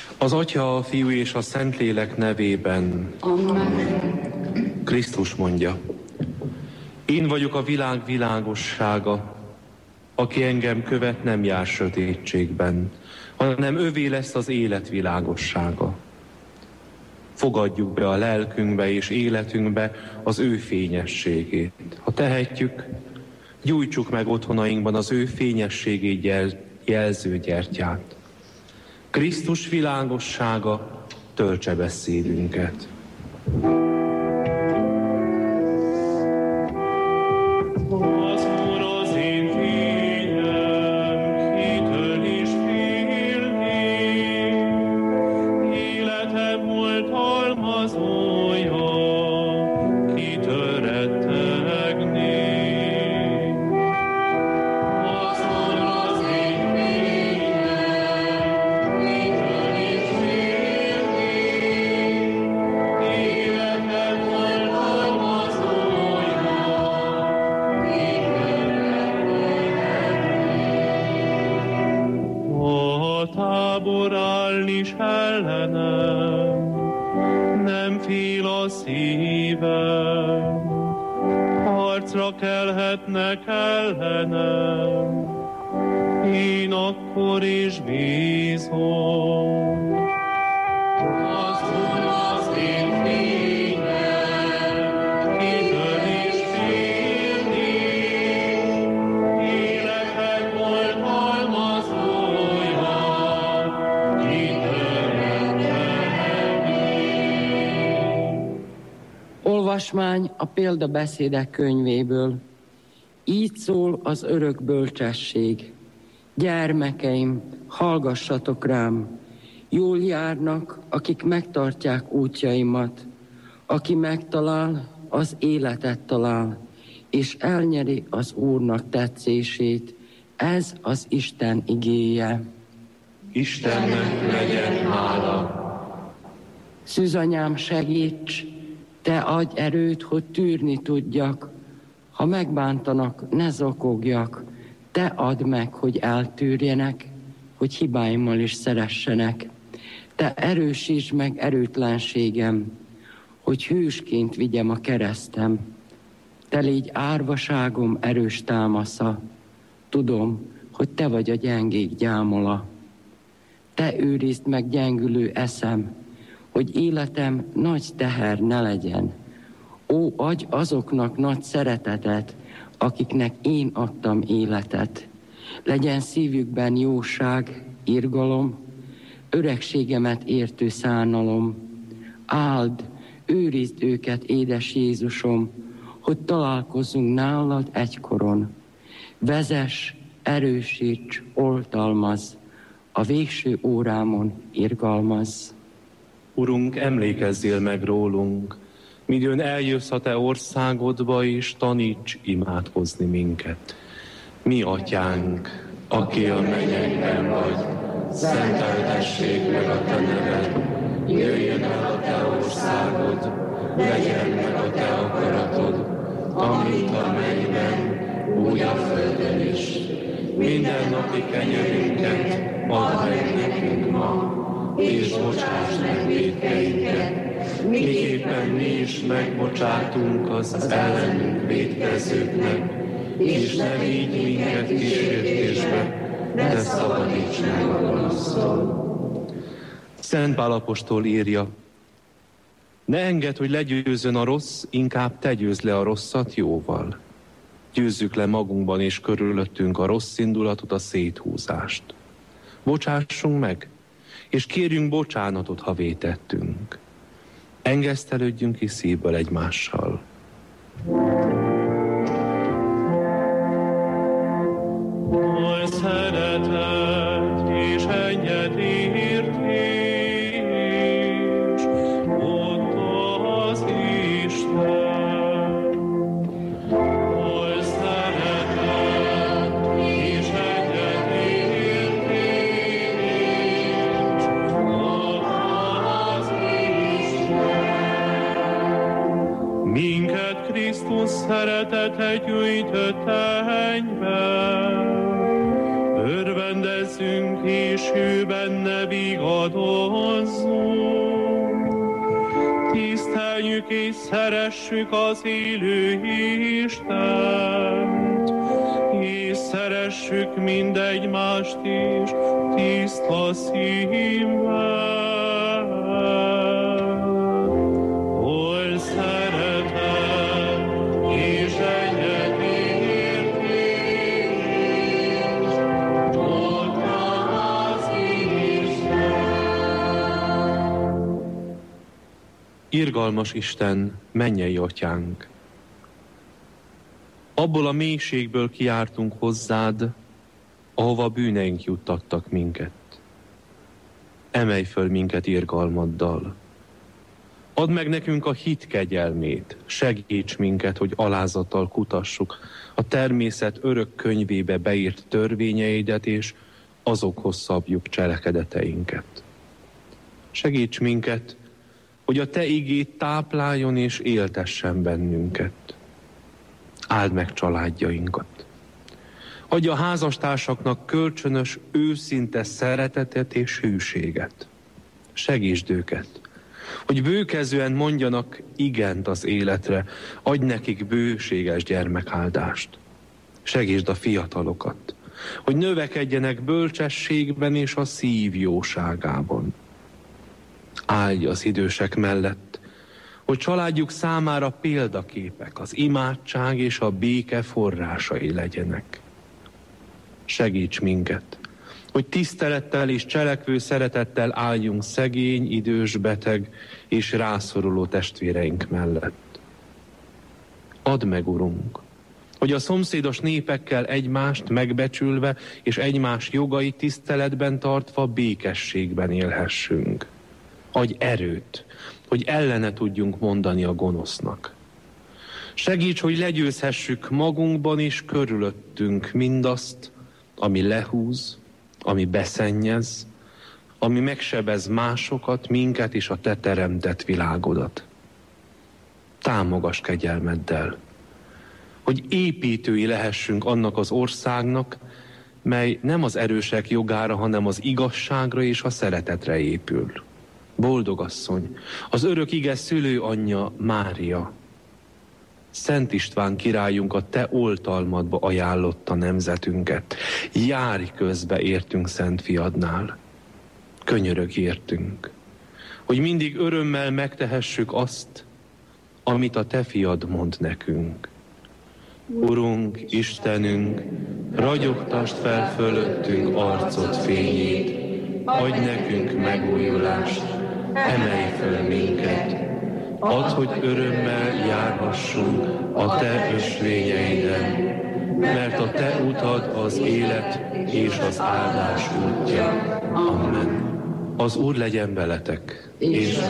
Az Atya, a Fiú és a Szentlélek nevében. Amen. Krisztus mondja: Én vagyok a világ világossága, aki engem követ, nem jár sötétségben, hanem övé lesz az élet világossága. Fogadjuk be a lelkünkbe és életünkbe az ő fényességét. Ha tehetjük, gyújtsuk meg otthonainkban az ő fényességét jelző gyertyát. Krisztus világossága töltse beszédünket. Kelhetnek ellenem, én akkor is bízom. Az Úr az én fényem, kitől is félni, életem volt halmazója, kitől rettegni. Olvasmány a példabeszédek könyvéből. Így szól az örök bölcsesség. Gyermekeim, hallgassatok rám. Jól járnak, akik megtartják útjaimat. Aki megtalál, az életet talál, és elnyeri az Úrnak tetszését. Ez az Isten igéje. Istennek legyen hála. Szűzanyám, segíts, te adj erőt, hogy tűrni tudjak. Ha megbántanak, ne zokogjak, te add meg, hogy eltűrjenek, hogy hibáimmal is szeressenek. Te erősítsd meg erőtlenségem, hogy hősként vigyem a keresztem. Te légy árvaságom erős támasza, tudom, hogy te vagy a gyengék gyámola. Te őrizd meg gyengülő eszem, hogy életem nagy teher ne legyen. Ó, adj azoknak nagy szeretetet, akiknek én adtam életet. Legyen szívükben jóság, irgalom, öregségemet értő szánalom. Áld, őrizd őket, édes Jézusom, hogy találkozzunk nálad egykoron. Vezess, erősíts, oltalmazz, a végső órámon irgalmazz. Urunk, emlékezzél meg rólunk, midőn eljössz a te országodba, és taníts imádkozni minket. Mi atyánk, aki a mennyekben vagy, szenteltessék meg a te neved, jöjjön el a te országod, legyen meg a te akaratod, amint a mennyben, úgy a földön is. Minden napi kenyerünket add meg nekünk ma, és bocsáss meg vétkeinket, miképpen mi is megbocsátunk az ellenünk vétkezőknek, és ne vigy minket kísértésbe, de szabadíts meg a gonosztól. Szent Pál apostol írja: ne engedd, hogy legyőzzön a rossz, inkább te győzd le a rosszat jóval. Győzzük le magunkban és körülöttünk a rossz indulatot, a széthúzást. Bocsássunk meg, és kérjünk bocsánatot, ha vétettünk. Engesztelődjünk ki szívből egymással. Oly szeretet és egyetértés, ott az Isten. Oly szeretet és egyetértés, ott az Isten. Minket Krisztus szeretete gyűjtött ennybe, örvendezzünk és ő benne adozzunk. Tiszteljük és szeressük az élő Istent, és szeressük mindegymást is tiszta szívvel. Hol szeretet és egyetértés, ott az Isten. Irgalmas Isten, mennyei Atyánk! Abból a mélységből kijártunk hozzád, ahova bűneink juttattak minket. Emelj föl minket irgalmaddal. Add meg nekünk a hit kegyelmét, segíts minket, hogy alázattal kutassuk a természet örök könyvébe beírt törvényeidet, és azokhoz szabjuk cselekedeteinket. Segíts minket, hogy a te igéd tápláljon és éltessen bennünket. Áld meg családjainkat. Adj a házastársaknak kölcsönös, őszinte szeretetet és hűséget. Segítsd őket, hogy bőkezően mondjanak igent az életre, adj nekik bőséges gyermekáldást. Segítsd a fiatalokat, hogy növekedjenek bölcsességben és a szív jóságában. Állj az idősek mellett, hogy családjuk számára példaképek, az imádság és a béke forrásai legyenek. Segíts minket, hogy tisztelettel és cselekvő szeretettel álljunk szegény, idős, beteg és rászoruló testvéreink mellett. Add meg, Urunk, hogy a szomszédos népekkel egymást megbecsülve és egymás jogait tiszteletben tartva békességben élhessünk. Adj erőt, hogy ellene tudjunk mondani a gonosznak. Segíts, hogy legyőzhessük magunkban és körülöttünk mindazt, ami lehúz, ami beszennyez, ami megsebez másokat, minket és a te teremtett világodat. Támogass kegyelmeddel, hogy építői lehessünk annak az országnak, mely nem az erősek jogára, hanem az igazságra és a szeretetre épül. Boldog asszony, az örök ige szülőanyja Mária, Szent István királyunk a te oltalmadba ajánlotta nemzetünket. Járj közbe értünk Szent Fiadnál. Könyörög értünk, hogy mindig örömmel megtehessük azt, amit a te fiad mond nekünk. Urunk, Istenünk, ragyogtasd fel fölöttünk arcod fényét, adj nekünk megújulást, emelj föl minket, add, hogy örömmel járhassunk a te ösvényeiden, mert a te utad az élet és az áldás útja. Amen. Az Úr legyen veletek, és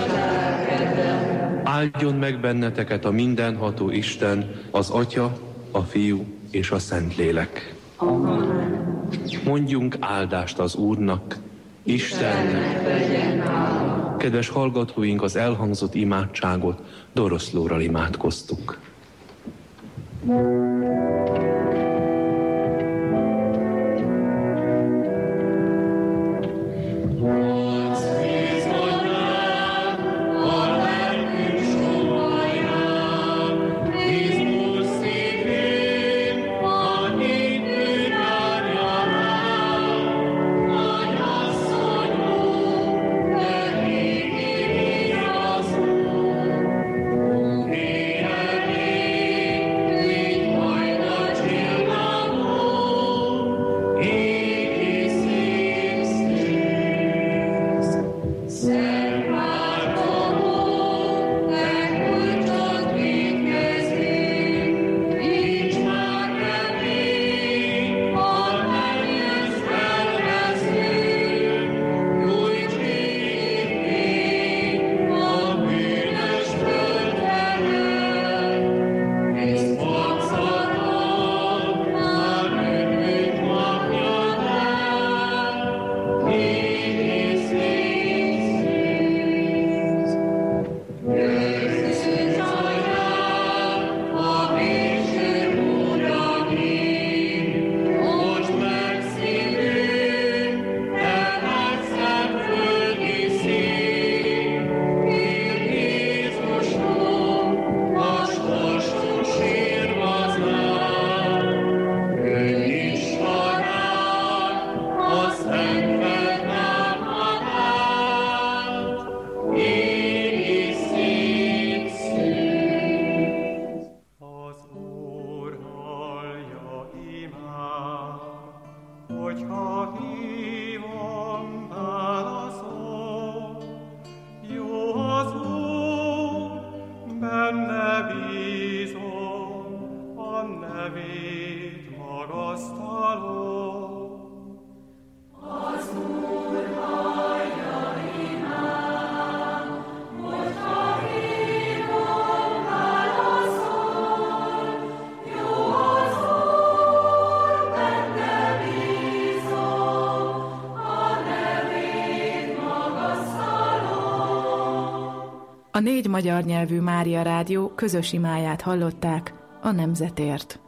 áldjon meg benneteket a mindenható Isten, az Atya, a Fiú és a Szentlélek. Amen. Mondjunk áldást az Úrnak, Istennek legyen hála. Kedves hallgatóink, az elhangzott imádságot Doroszlóral imádkoztuk. Amen. A 4 magyar nyelvű Mária Rádió közös imáját hallották a nemzetért.